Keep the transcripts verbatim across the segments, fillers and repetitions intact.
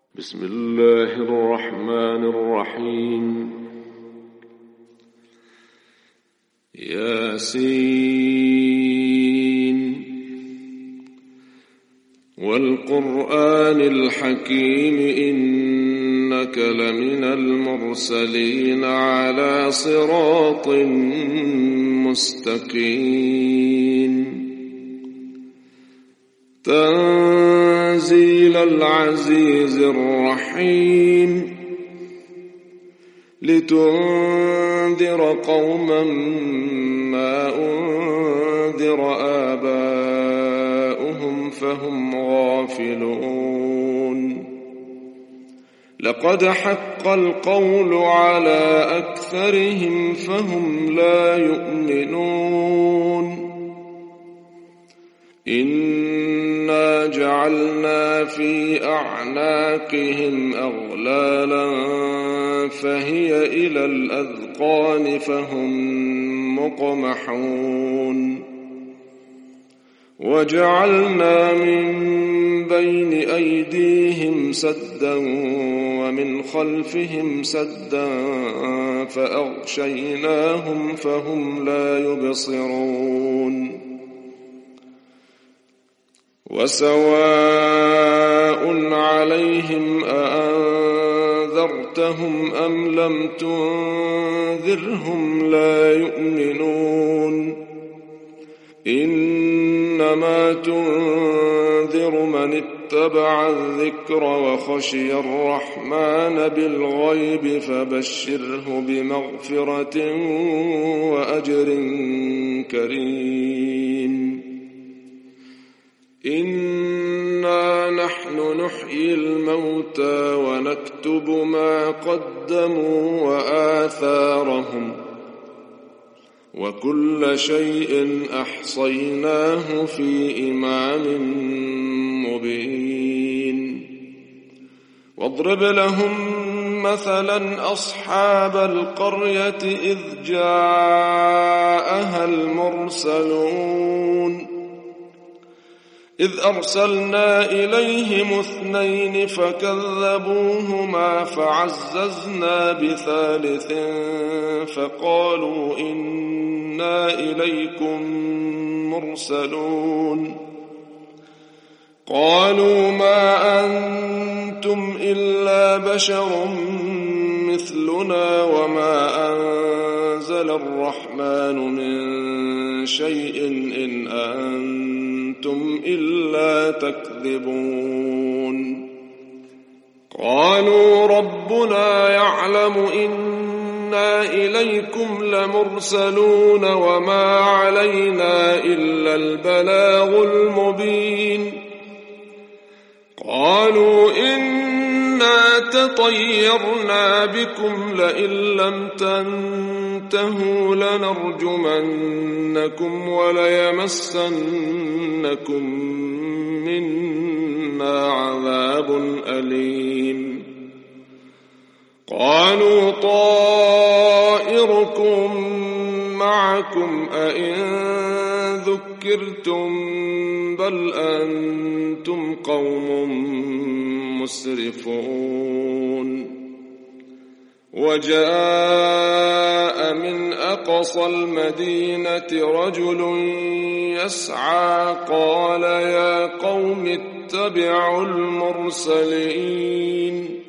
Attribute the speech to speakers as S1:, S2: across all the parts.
S1: بسم الله الرحمن الرحيم. ياسين والقرآن الحكيم إنك لمن المرسلين على صراط مستقيم تنزيل العزيز الرحيم لتنذر قوما ما أنذر آباؤهم فهم غافلون لقد حق القول على أكثرهم فهم لا يؤمنون إنا جعلنا في أعناقهم أغلالا فهي إلى الأذقان فهم مقمحون وجعلنا من بين أيديهم سدا ومن خلفهم سدا فأغشيناهم فهم لا يبصرون وسواء عليهم أأنذرتهم أم لم تنذرهم لا يؤمنون إنما تنذر من اتبع الذكر وخشي الرحمن بالغيب فبشره بمغفرة وأجر كريم إنا نحن نحيي الموتى ونكتب ما قدموا وآثارهم وكل شيء أحصيناه في إمام مبين واضرب لهم مثلا أصحاب القرية إذ جاءها المرسلون إذ أرسلنا إليهم اثنين فكذبوهما فعززنا بثالث فقالوا إنا إليكم مرسلون قالوا ما أنتم إلا بشر مثلنا وما أنزل الرحمن من شيء إن أنتم إلا تكذبون قالوا ربنا يعلم إنا إليكم لمرسلون وما علينا إلا البلاغ المبين قالوا إنا تطيرنا بكم لئن لم تنتهوا لنرجمنكم وليمسنكم منا عذاب أليم قالوا طائركم معكم أئن ذكرتم بل أنتم قوم مسرفون وجاء من أقصى المدينة رجل يسعى قال يا قوم اتبعوا المرسلين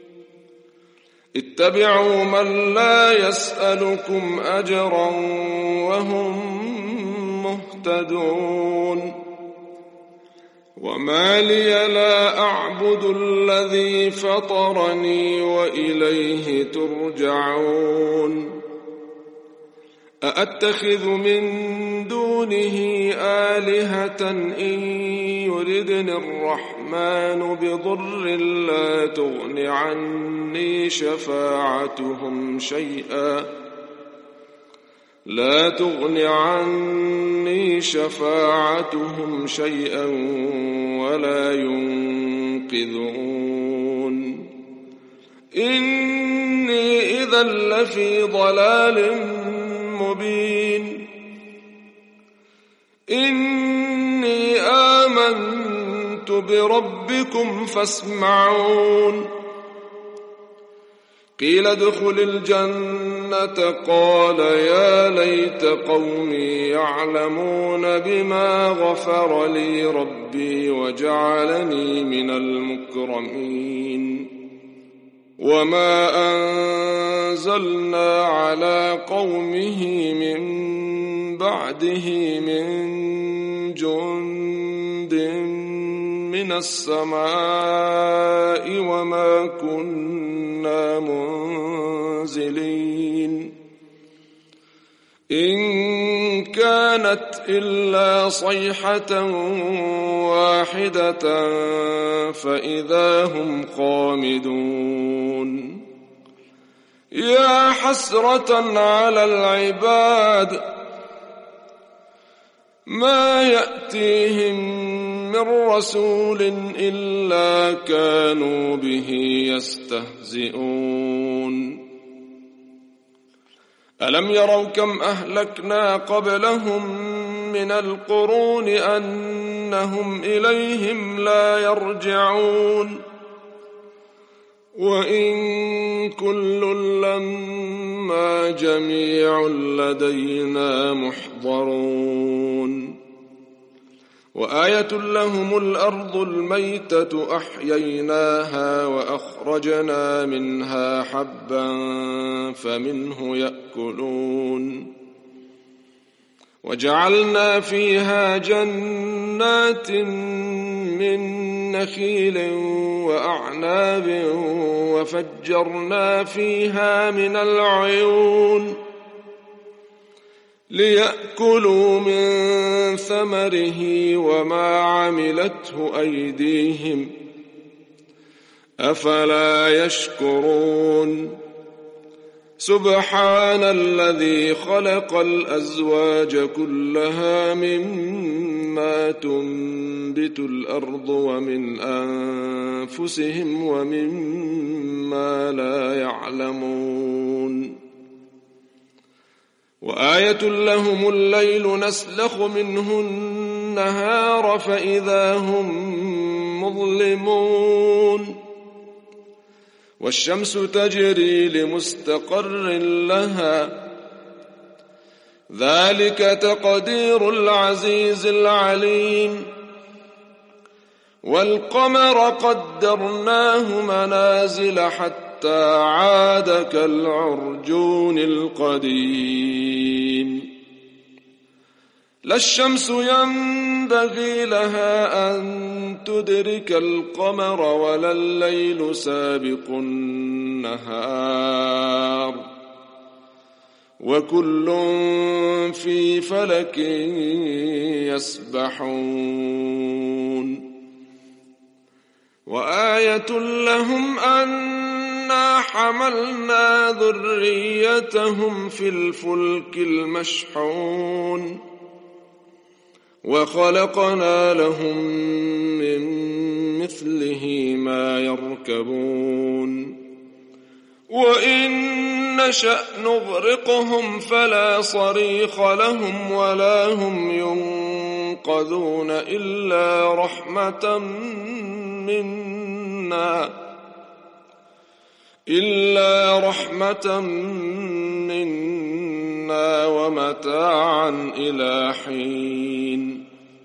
S1: اتبعوا من لا يسألكم أجرا وهم مهتدون وما لي لا أعبد الذي فطرني وإليه ترجعون أأتخذ من دونه آلهة إن يردني الرحمن بضر لا تغن عني شفاعتهم شيئا لا تغن عني شفاعتهم شيئا ولا ينقذون إني إذا لفي ضلال مبين إني آمنت آمنت بربكم فاسمعون قيل ادخل الجنة قال يا ليت قومي يعلمون بما غفر لي ربي وجعلني من المكرمين وما أنزلنا على قومه من بعده من جند من السماء وما كنا منزلين إن كانت إلا صيحة واحدة فإذا هم خامدون يا حسرة على العباد ما يأتيهم من رسول إلا كانوا به يستهزئون ألم يروا كم أهلكنا قبلهم من القرون أنهم إليهم لا يرجعون وإن كل لما جميع لدينا محضرون وآية لهم الأرض الميتة أحييناها وأخرجنا منها حبا فمنه يأكلون وجعلنا فيها جنات من نخيل وأعناب وفجرنا فيها من العيون ليأكلوا من ثمره وما عملته أيديهم أفلا يشكرون سبحان الذي خلق الأزواج كلها مما تنبت الأرض ومن أنفسهم ومما لا يعلمون وآية لهم الليل نسلخ منه النهار فإذا هم مظلمون والشمس تجري لمستقر لها ذلك تقدير العزيز العليم والقمر قدرناه منازل حتى عاد كالعرجون القديم لا الشمس ينبغي لها أن تدرك القمر ولا الليل سابق النهار وكل في فلك يسبحون وآية لهم أنا حملنا ذريتهم في الفلك المشحون وخلقنا لهم من مثله ما يركبون وإن نشأ نغرقهم فلا صريخ لهم ولا هم ينقذون إلا رحمة منا إلا رحمة منا ومتاعا إلى حين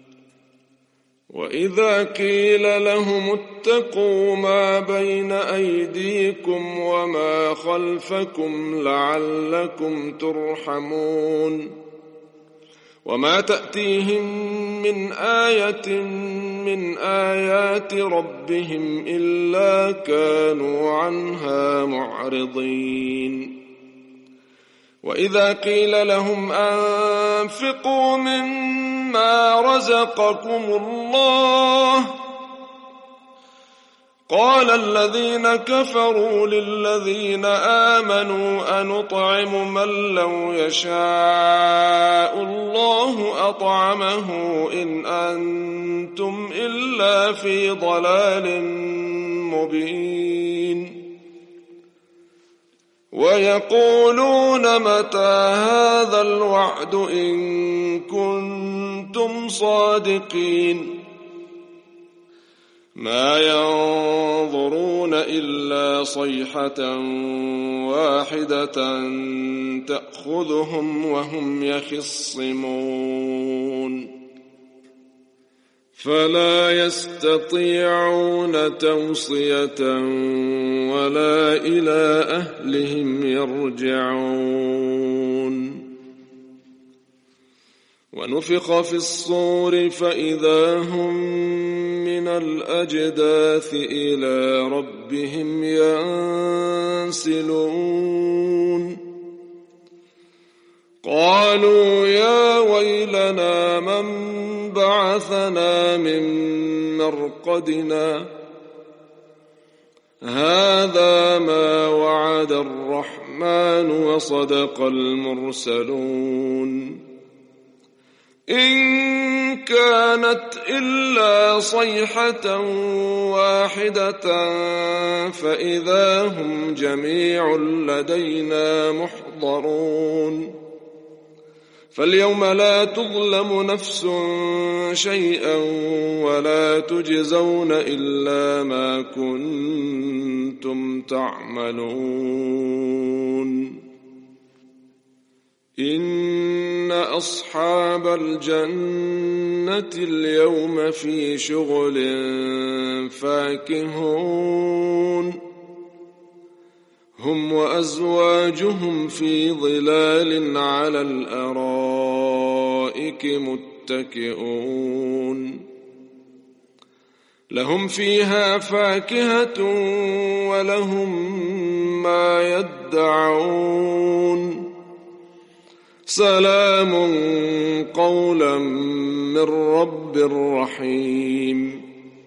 S1: وإذا قيل لهم اتقوا ما بين أيديكم وما خلفكم لعلكم ترحمون وما تأتيهم من آية من آيات ربهم إلا كانوا عنها معرضين وإذا قيل لهم أنفقوا مما رزقكم الله قال الذين كفروا للذين آمنوا أنطعم من لو يشاء الله أطعمه إن أنتم إلا في ضلال مبين ويقولون متى هذا الوعد إن كنتم صادقين ما ينظرون إلا صيحة واحدة تأخذهم وهم يخصمون فلا يستطيعون توصية ولا إلى أهلهم يرجعون ونفخ في الصور فإذا هم من الأجداث إلى ربهم ينسلون قالوا يا ويلنا من بعثنا من مرقدنا هذا ما وعد الرحمن وصدق المرسلون إن كانت إلا صيحة واحدة فإذا هم جميع لدينا محضرون فاليوم لا تظلم نفس شيئا ولا تجزون إلا ما كنتم تعملون إن أصحاب الجنة اليوم في شغل فاكهون هم وأزواجهم في ظلال على الأرائك متكئون لهم فيها فاكهة ولهم ما يدعون سلام قولا من رب رحيم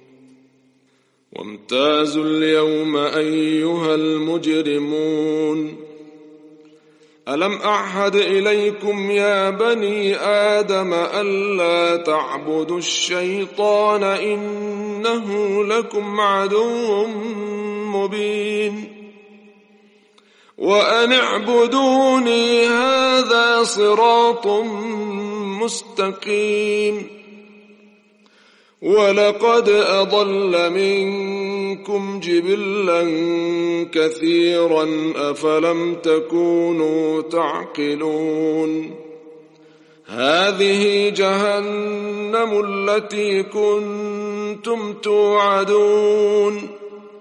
S1: وامتازوا اليوم أيها المجرمون ألم أعهد إليكم يا بني آدم ألا تعبدوا الشيطان إنه لكم عدو مبين وأن اعبدوني هذا صراط مستقيم ولقد أضل منكم جبلا كثيرا أفلم تكونوا تعقلون هذه جهنم التي كنتم توعدون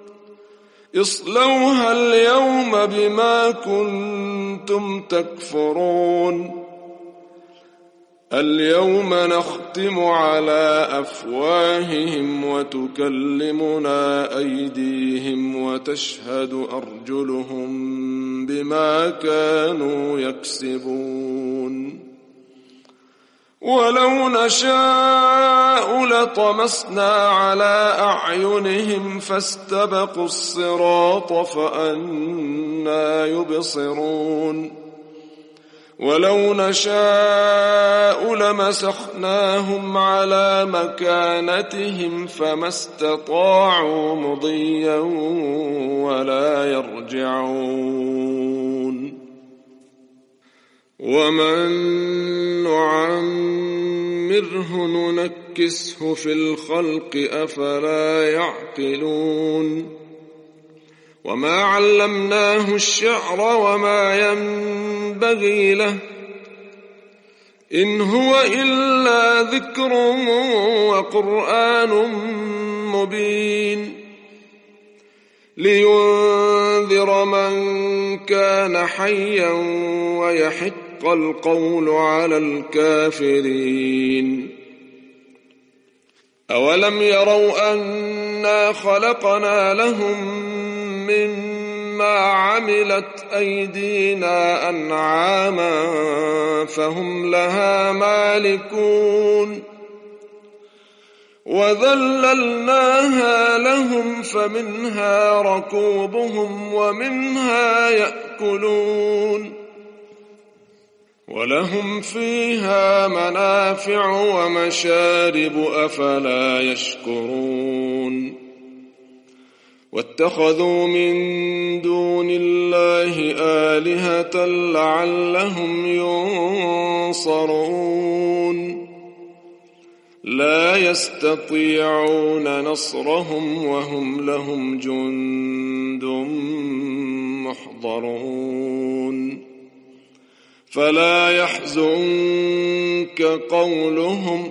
S1: اصلوها اليوم بما كنتم تكفرون اليوم نختم على أفواههم وتكلمنا أيديهم وتشهد أرجلهم بما كانوا يكسبون ولو نشاء لطمسنا على أعينهم فاستبقوا الصراط فأنى يبصرون ولو نشاء لمسخناهم على مكانتهم فما استطاعوا مضيا ولا يرجعون ومن نعمره ننكسه في الخلق أفلا يعقلون وما علمناه الشعر وما ينبغي له إن هو إلا ذكر وقرآن مبين لينذر من كان حيا ويحق القول على الكافرين أولم يروا أنا خلقنا لهم مما عملت أيدينا أنعاما فهم لها مالكون وذللناها لهم فمنها ركوبهم ومنها يأكلون ولهم فيها منافع ومشارب أفلا يشكرون واتخذوا من دون الله آلهة لعلهم ينصرون لا يستطيعون نصرهم وهم لهم جند محضرون فلا يحزنك قولهم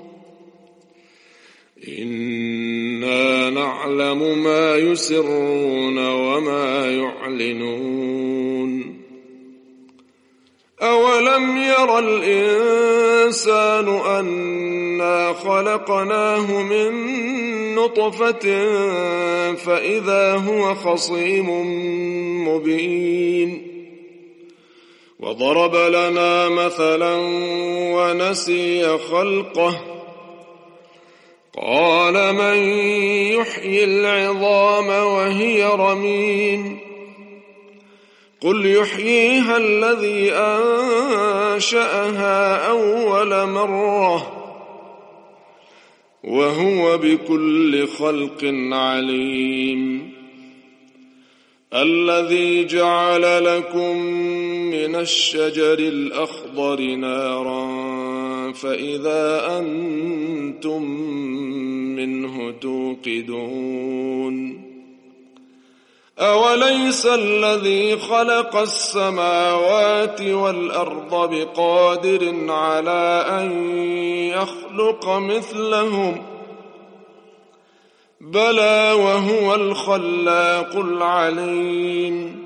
S1: إنا نعلم ما يسرون وما يعلنون أولم ير الإنسان أنا خلقناه من نطفة فإذا هو خصيم مبين وضرب لنا مثلا ونسي خلقه قال من يحيي العظام وهي رميم قل يحييها الذي أنشأها أول مرة وهو بكل خلق عليم الذي جعل لكم من الشجر الأخضر نارا فإذا أنتم منه توقدون أوليس الذي خلق السماوات والأرض بقادر على أن يخلق مثلهم بلى وهو الخلاق العليم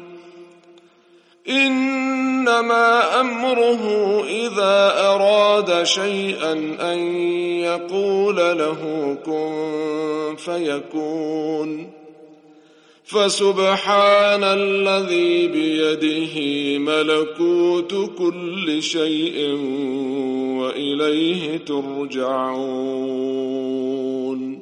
S1: إنما أمره إذا أراد شيئا أن يقول له كن فيكون فسبحان الذي بيده ملكوت كل شيء وإليه ترجعون